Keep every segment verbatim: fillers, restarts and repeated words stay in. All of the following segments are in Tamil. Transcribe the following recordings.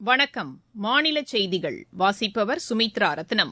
வணக்கம். மாநில செய்திகள் வாசிப்பவர் சுமித்ரா ரத்னம்.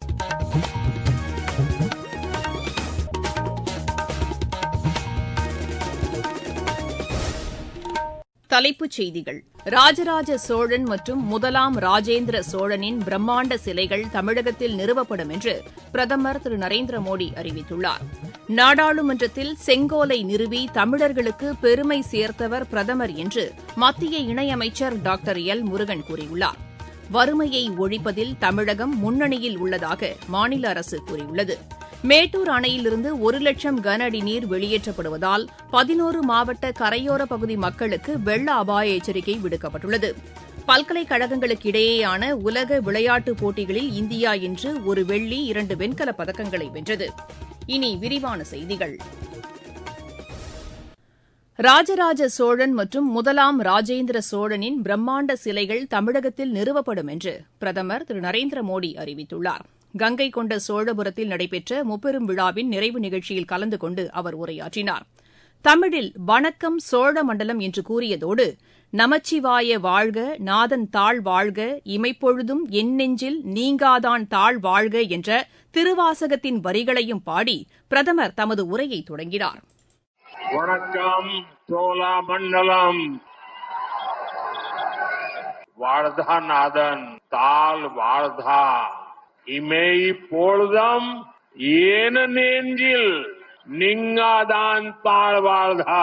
தலைப்புச் செய்திகள். ராஜராஜ சோழன் மற்றும் முதலாம் ராஜேந்திர சோழனின் பிரம்மாண்ட சிலைகள் தமிழகத்தில் நிறுவப்படும் என்று பிரதமர் திரு நரேந்திர மோடி அறிவித்துள்ளார். நாடாளுமன்றத்தில் செங்கோலை நிறுவி தமிழர்களுக்கு பெருமை சேர்த்தவர் பிரதமர் என்று மத்திய இணையமைச்சர் டாக்டர் எல் முருகன் கூறியுள்ளார். வறுமையை ஒழிப்பதில் தமிழகம் முன்னணியில் உள்ளதாக மாநில அரசு கூறியுள்ளது. மேட்டூர் அணையிலிருந்து ஒரு லட்சம் கன அடி நீர் வெளியேற்றப்படுவதால் பதினோரு மாவட்ட கரையோர பகுதி மக்களுக்கு வெள்ள அபாய எச்சரிக்கை விடுக்கப்பட்டுள்ளது. பல்கலைக்கழகங்களுக்கு இடையேயான உலக விளையாட்டுப் போட்டிகளில் இந்தியா இன்று ஒரு வெள்ளி இரண்டு வெண்கலப் பதக்கங்களை வென்றது. இனி விரிவான செய்திகள். ராஜராஜ சோழன் மற்றும் முதலாம் ராஜேந்திர சோழனின் பிரம்மாண்ட சிலைகள் தமிழகத்தில் நிறுவப்படும் என்று பிரதமர் திரு நரேந்திர மோடி அறிவித்துள்ளார். கங்கை கொண்ட சோழபுரத்தில் நடைபெற்ற முப்பெரும் விழாவின் நிறைவு நிகழ்ச்சியில் கலந்து கொண்டு அவர் உரையாற்றினார். தமிழில் வணக்கம் சோழ மண்டலம் என்று கூறியதோடு நமச்சிவாய வாழ்க, நாதன் தாழ் வாழ்க, இமைப்பொழுதும் என் நெஞ்சில் நீங்காதான் தாழ் வாழ்க என்ற திருவாசகத்தின் வரிகளையும் பாடி பிரதமர் தமது உரையை தொடங்கினார். வணக்கம் சோழ மண்டலம், வாழ்தா நாதன் தாழ் வாழ்தா, இமை பொழுதும் ஏன நெஞ்சில் நீங்காதான் தாழ் வாழ்தா.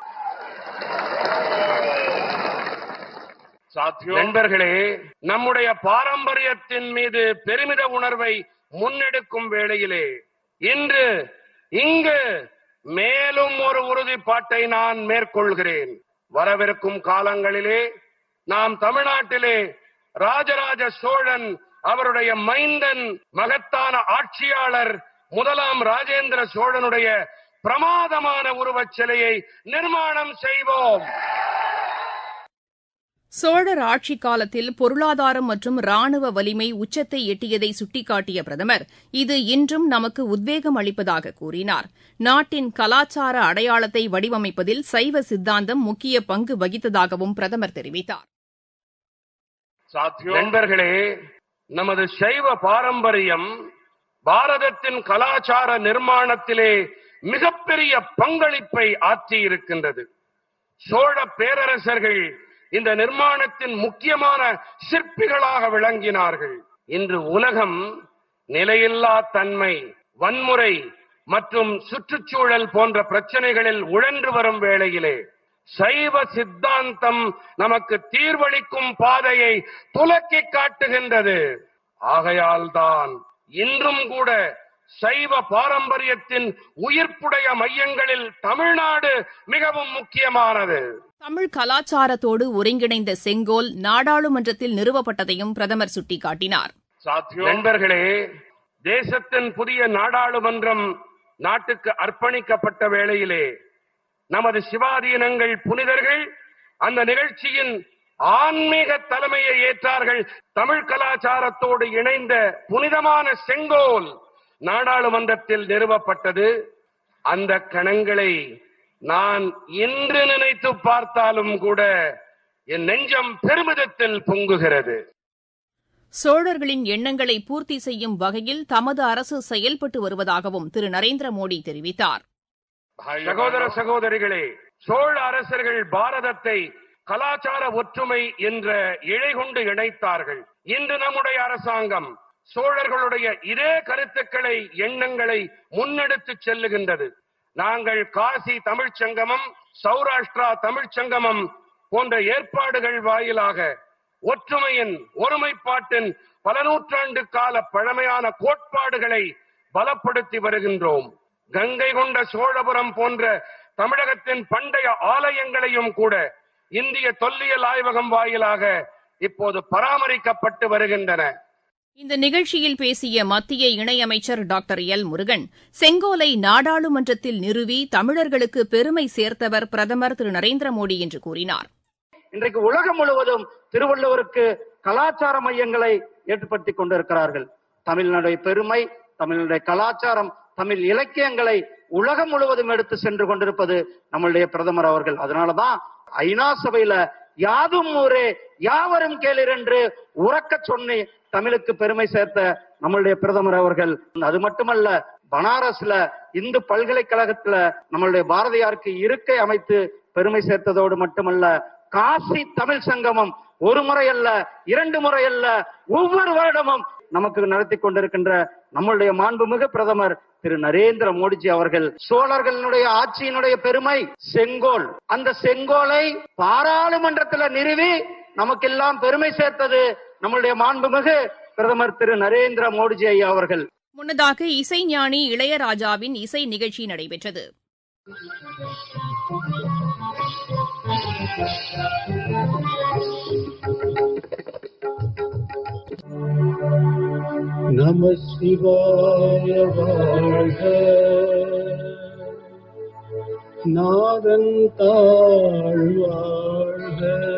நண்பர்களே, நம்முடைய பாரம்பரியத்தின் மீது பெருமித உணர்வை முன்னெடுக்கும் வேளையிலே இன்று இங்கு மேலும் ஒரு உறுதிப்பாட்டை நான் மேற்கொள்கிறேன். வரவிருக்கும் காலங்களிலே நாம் தமிழ்நாட்டிலே ராஜராஜ சோழன், அவருடைய மைந்தன், மகத்தான ஆட்சியாளர் முதலாம் ராஜேந்திர சோழனுடைய பிரமாதமான உருவச் சிலையை நிர்மாணம் செய்வோம். சோழர் ஆட்சிக் காலத்தில் பொருளாதாரம் மற்றும் ராணுவ வலிமை உச்சத்தை எட்டியதை சுட்டிக்காட்டிய பிரதமர் இது இன்றும் நமக்கு உத்வேகம் அளிப்பதாக கூறினார். நாட்டின் கலாச்சார அடையாளத்தை வடிவமைப்பதில் சைவ சித்தாந்தம் முக்கிய பங்கு வகித்ததாகவும் பிரதமர் தெரிவித்தார். நண்பர்களே, நமது சைவ பாரம்பரியம் பாரதத்தின் கலாச்சார நிர்மாணத்திலே மிகப்பெரிய பங்களிப்பை ஆற்றியிருக்கின்றது. சோழ பேரரசர்கள் இந்த நிர்மாணத்தின் முக்கியமான சிற்பிகளாக விளங்கினார்கள். இன்று உலகம் நிலையில்லா தன்மை, வன்முறை மற்றும் சுற்றுச்சூழல் போன்ற பிரச்சனைகளில் உழன்று வரும் வேளையிலே சைவ சித்தாந்தம் நமக்கு தீர்வளிக்கும் பாதையை துலக்கி காட்டுகின்றது. ஆகையால் தான் இன்றும் கூட சைவ பாரம்பரியத்தின் உயிர்ப்புடைய மையங்களில் தமிழ்நாடு மிகவும் முக்கியமானது. தமிழ் கலாச்சாரத்தோடு ஒருங்கிணைந்த செங்கோல் நாடாளுமன்றத்தில் நிறுவப்பட்டதையும் பிரதமர் சுட்டிக்காட்டினார். நண்பர்களே, தேசத்தின் புதிய நாடாளுமன்றம் நாட்டுக்கு அர்ப்பணிக்கப்பட்ட வேளையிலே நமது சிவாதீனங்கள் புனிதர்கள் அந்த நிகழ்ச்சியின் ஆன்மீக தலைமையை ஏற்றார்கள். தமிழ் கலாச்சாரத்தோடு இணைந்த புனிதமான செங்கோல் நாடாளுமன்றத்தில் நிறுவப்பட்டது. அந்த கணங்களை நான் இன்று நினைத்து பார்த்தாலும் கூட என் நெஞ்சம் பெருமிதத்தில் பொங்குகிறது. சோழர்களின் எண்ணங்களை பூர்த்தி செய்யும் வகையில் தமது அரசு செயல்பட்டு வருவதாகவும் திரு நரேந்திர மோடி தெரிவித்தார். சகோதர சகோதரிகளே, சோழ அரசர்கள் பாரதத்தை கலாச்சார ஒற்றுமை என்ற இழை கொண்டு இணைத்தார்கள். இன்று நம்முடைய அரசாங்கம் சோழர்களுடைய இதே கருத்துக்களை, எண்ணங்களை முன்னெடுத்து செல்லுகின்றது. நாங்கள் காசி தமிழ்ச் சங்கமம், சௌராஷ்டிரா தமிழ்ச் சங்கமம் போன்ற ஏற்பாடுகள் வாயிலாக ஒற்றுமையின், ஒருமைப்பாட்டின் பல நூற்றாண்டு கால பழமையான கோட்பாடுகளை பலப்படுத்தி வருகின்றோம். கங்கை கொண்ட சோழபுரம் போன்ற தமிழகத்தின் பண்டைய ஆலயங்களையும் கூட இந்திய தொல்லியல் ஆய்வகம் வாயிலாக இப்போது பராமரிக்கப்பட்டு வருகின்றன. இந்த நிகழ்ச்சியில் பேசிய மத்திய இணையமைச்சர் டாக்டர் எல் முருகன், செங்கோலை நாடாளுமன்றத்தில் நிறுவி தமிழர்களுக்கு பெருமை சேர்த்தவர் பிரதமர் திரு நரேந்திர மோடி என்று கூறினார். இன்றைக்கு உலகம் முழுவதும் திருவள்ளுவருக்கு கலாச்சார மையங்களை ஏற்படுத்திக் கொண்டிருக்கிறார்கள். தமிழ்நாடு பெருமை, தமிழுடைய கலாச்சாரம், தமிழ் இலக்கியங்களை உலகம் முழுவதும் எடுத்து சென்று கொண்டிருப்பது நம்மளுடைய பிரதமர் அவர்கள். அதனாலதான் ஐநா சபையில யாதும் ஊரே யாவரும் கேளீர் என்று உறக்க சொன்னி தமிழுக்கு பெருமை சேர்த்த நம்மளுடைய பிரதமர் அவர்கள். அது மட்டுமல்ல, பனாரஸ்ல இந்து பல்கலைக்கழகத்துல நம்மளுடைய பாரதியாருக்கு இருக்கை அமைத்து பெருமை சேர்த்ததோடு மட்டுமல்ல, காசி தமிழ் சங்கமம் ஒரு முறை அல்ல, இரண்டு முறை அல்ல, ஒவ்வொரு வருடமும் நமக்கு நடத்தி கொண்டிருக்கின்ற நம்மளுடைய மாண்புமிகு பிரதமர் திரு நரேந்திர மோடிஜி அவர்கள். சோழர்களுடைய ஆட்சியினுடைய பெருமை செங்கோல். அந்த செங்கோலை பாராளுமன்றத்தில் நிறுவி நமக்கெல்லாம் பெருமை சேர்த்தது நம்மளுடைய மாண்புமிகு பிரதமர் திரு நரேந்திர மோடிஜி ஐயா அவர்கள். முன்னதாக இசைஞானி இளையராஜாவின் இசை நிகழ்ச்சி நடைபெற்றது. நம சிவாய வாழ்க, நாதன் தாழ் வாழ்க.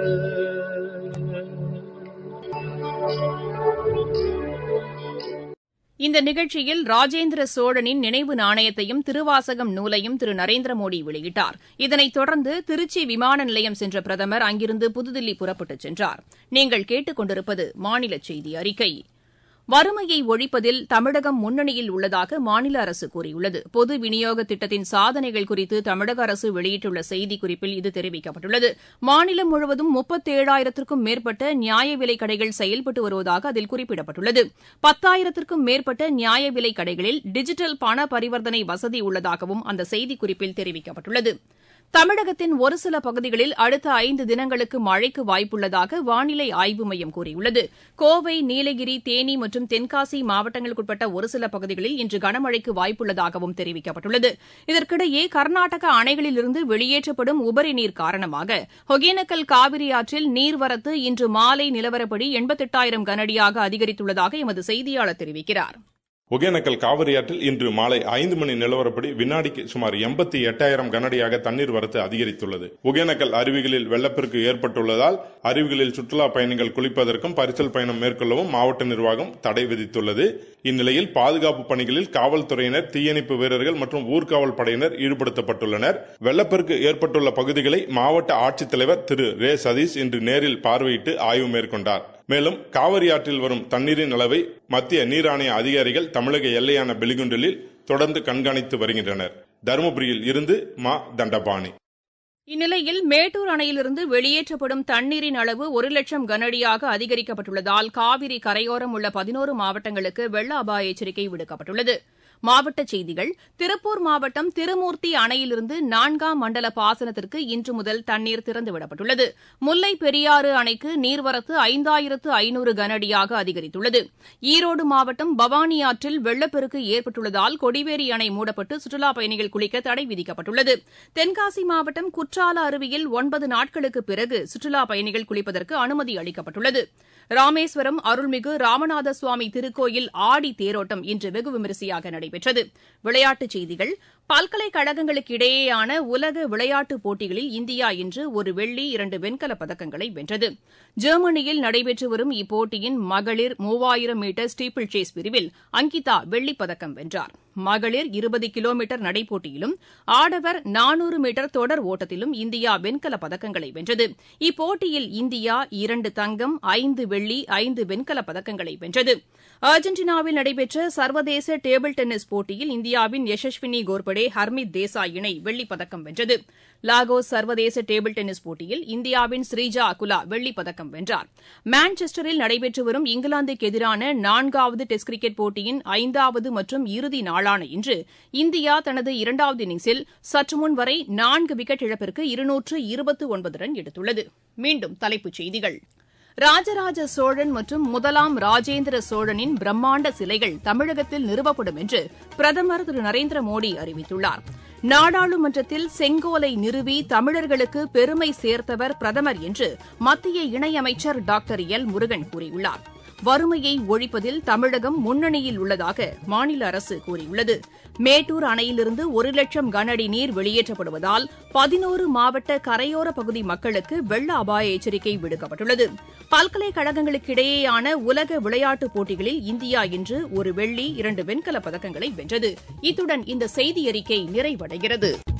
இந்த நிகழ்ச்சியில் ராஜேந்திர சோழனின் நினைவு நாணயத்தையும் திருவாசகம் நூலையும் திரு நரேந்திர மோடி வெளியிட்டார். இதனைத் தொடர்ந்து திருச்சி விமான நிலையம் சென்ற பிரதமர் அங்கிருந்து புதுதில்லி புறப்பட்டுச் சென்றார். நீங்கள் கேட்டுக் கொண்டிருப்பது மாநில செய்தி அறிக்கை. வறுமையை ஒழிப்பதில் தமிழகம் முன்னணியில் உள்ளதாக மாநில அரசு கூறியுள்ளது. பொது விநியோக திட்டத்தின் சாதனைகள் குறித்து தமிழக அரசு வெளியிட்டுள்ள செய்திக்குறிப்பில் இது தெரிவிக்கப்பட்டுள்ளது. மாநிலம் முழுவதும் முப்பத்தேழாயிரத்திற்கும் மேற்பட்ட நியாய விலைக் கடைகள் செயல்பட்டு வருவதாக அதில் குறிப்பிடப்பட்டுள்ளது. பத்தாயிரத்திற்கும் மேற்பட்ட நியாய விலைக் கடைகளில் டிஜிட்டல் பண பரிவர்த்தனை வசதி உள்ளதாகவும் அந்த செய்திக்குறிப்பில் தெரிவிக்கப்பட்டுள்ளது. தமிழகத்தின் ஒரு சில பகுதிகளில் அடுத்த ஐந்து தினங்களுக்கு மழைக்கு வாய்ப்புள்ளதாக வானிலை ஆய்வு மையம் கூறியுள்ளது. கோவை, நீலகிரி, தேனி மற்றும் தென்காசி மாவட்டங்களுக்குட்பட்ட ஒரு சில பகுதிகளில் இன்று கனமழைக்கு வாய்ப்புள்ளதாகவும் தெரிவிக்கப்பட்டுள்ளது. இதற்கிடையே கர்நாடக அணைகளிலிருந்து வெளியேற்றப்படும் உபரி நீர் காரணமாக ஒகேனக்கல் காவிரி ஆற்றில் நீர்வரத்து இன்று மாலை நிலவரப்படி எண்பத்தெட்டாயிரம் கனஅடியாக அதிகரித்துள்ளதாக எமது செய்தியாளர் தெரிவிக்கிறார். ஒகேனக்கல் காவிரி ஆற்றில் இன்று மாலை ஐந்து மணி நிலவரப்படி வினாடிக்கு சுமார் எண்பத்தி எட்டாயிரம் கனஅடியாக தண்ணீர் வரத்து அதிகரித்துள்ளது. ஒகேனக்கல் அருவிகளில் வெள்ளப்பெருக்கு ஏற்பட்டுள்ளதால் அருவிகளில் சுற்றுலா பயணிகள் குளிப்பதற்கும் பரிசல் பயணம் மேற்கொள்ளவும் மாவட்ட நிர்வாகம் தடை விதித்துள்ளது. இந்நிலையில் பாதுகாப்பு பணிகளில் காவல்துறையினர், தீயணைப்பு வீரர்கள் மற்றும் ஊர்காவல் படையினர் ஈடுபடுத்தப்பட்டுள்ளனர். வெள்ளப்பெருக்கு ஏற்பட்டுள்ள பகுதிகளை மாவட்ட ஆட்சித்தலைவர் திரு ரே சதீஷ் இன்று நேரில் பார்வையிட்டு ஆய்வு மேற்கொண்டார். மேலும் காவிரி ஆற்றில் வரும் தண்ணீரின் அளவை மத்திய நீர் ஆணைய அதிகாரிகள் தமிழக எல்லையான பெலிகுண்டலில் தொடர்ந்து கண்காணித்து வருகின்றனர். தருமபுரியில் இருந்து மா தண்டபாணி. இந்நிலையில் மேட்டூர் அணையிலிருந்து வெளியேற்றப்படும் தண்ணீரின் அளவு ஒரு லட்சம் கனஅடியாக அதிகரிக்கப்பட்டுள்ளதால் காவிரி கரையோரம் உள்ள பதினோரு மாவட்டங்களுக்கு வெள்ள அபாய எச்சரிக்கை விடுக்கப்பட்டுள்ளது. மாவட்டச் செய்திகள். திருப்பூர் மாவட்டம் திருமூர்த்தி அணையிலிருந்து நான்காம் மண்டல பாசனத்திற்கு இன்று முதல் தண்ணீர் திறந்துவிடப்பட்டுள்ளது. முல்லை பெரியாறு அணைக்கு நீர்வரத்து ஐந்தாயிரத்து ஐநூறு கனஅடியாக அதிகரித்துள்ளது. ஈரோடு மாவட்டம் பவானி ஆற்றில் வெள்ளப்பெருக்கு ஏற்பட்டுள்ளதால் கொடிவேரி அணை மூடப்பட்டு சுற்றுலாப் பயணிகள் குளிக்க தடை விதிக்கப்பட்டுள்ளது. தென்காசி மாவட்டம் குற்றால அருவியில் ஒன்பது நாட்களுக்கு பிறகு சுற்றுலாப் பயணிகள் குளிப்பதற்கு அனுமதி அளிக்கப்பட்டுள்ளது. ராமேஸ்வரம் அருள்மிகு ராமநாத சுவாமி திருக்கோயில் ஆடி தேரோட்டம் இன்று வெகு விமரிசையாக நடைபெற்றது. விளையாட்டுச் செய்திகள். பல்கலைக்கழகங்களுக்கு இடையேயான உலக விளையாட்டுப் போட்டிகளில் இந்தியா இன்று ஒரு வெள்ளி, இரண்டு வெண்கலப் பதக்கங்களை வென்றது. ஜெர்மனியில் நடைபெற்று வரும் இப்போட்டியின் மகளிர் மூவாயிரம் மீட்டர் ஸ்டீப்பிள் சேஸ் பிரிவில் அங்கிதா வெள்ளிப் பதக்கம் வென்றார். மகளிர் இருபது கிலோமீட்டர் நடைப்போட்டியிலும் ஆடவர் நானூறு மீட்டர் தொடர் ஓட்டத்திலும் இந்தியா வெண்கலப் பதக்கங்களை வென்றது. இப்போட்டியில் இந்தியா இரண்டு தங்கம், ஐந்து வெள்ளி, ஐந்து வெண்கலப் பதக்கங்களை வென்றது. அர்ஜென்டினாவில் நடைபெற்ற சர்வதேச டேபிள் டென்னிஸ் போட்டியில் இந்தியாவின் யசஸ்வினி கோர்படே, ஹர்மித் தேசாய் இணை வெள்ளிப் பதக்கம் வென்றது. லாகோஸ் சர்வதேச டேபிள் டென்னிஸ் போட்டியில் இந்தியாவின் ஸ்ரீஜா அகுலா வெள்ளிப் பதக்கம் வென்றார். மான்செஸ்டரில் நடைபெற்று வரும் இங்கிலாந்துக்கு எதிரான நான்காவது டெஸ்ட் கிரிக்கெட் போட்டியின் ஐந்தாவது மற்றும் இறுதி நாளான இன்று இந்தியா தனது இரண்டாவது இன்னிங்ஸில் சற்றுமுன் வரை நான்கு விக்கெட் இழப்பிற்கு இருநூற்று இருபத்து ஒன்பது ரன் எடுத்துள்ளது. மீண்டும் தலைப்புச் செய்திகள். ராஜராஜ சோழன் மற்றும் முதலாம் ராஜேந்திர சோழனின் பிரம்மாண்ட சிலைகள் தமிழகத்தில் நிறுவப்படும் என்று பிரதமர் திரு நரேந்திர மோடி அறிவித்துள்ளார். நாடாளுமன்றத்தில் செங்கோலை நிறுவி தமிழர்களுக்கு பெருமை சேர்த்தவர் பிரதமர் என்று மத்திய இணையமைச்சர் டாக்டர் எல் முருகன் கூறியுள்ளார். வறுமையை ஒழிப்பதில் தமிழகம் முன்னணியில் உள்ளதாக மாநில அரசு கூறியுள்ளது. மேட்டூர் அணையிலிருந்து ஒரு லட்சம் கனஅடி நீர் வெளியேற்றப்படுவதால் பதினோரு மாவட்ட கரையோர பகுதி மக்களுக்கு வெள்ள அபாய எச்சரிக்கை விடுக்கப்பட்டுள்ளது. பல்கலைக்கழகங்களுக்கு இடையேயான உலக விளையாட்டுப் போட்டிகளில் இந்தியா இன்று ஒரு வெள்ளி, இரண்டு வெண்கலப் பதக்கங்களை வென்றது. இத்துடன் இந்த செய்தியறிக்கை நிறைவடைகிறது.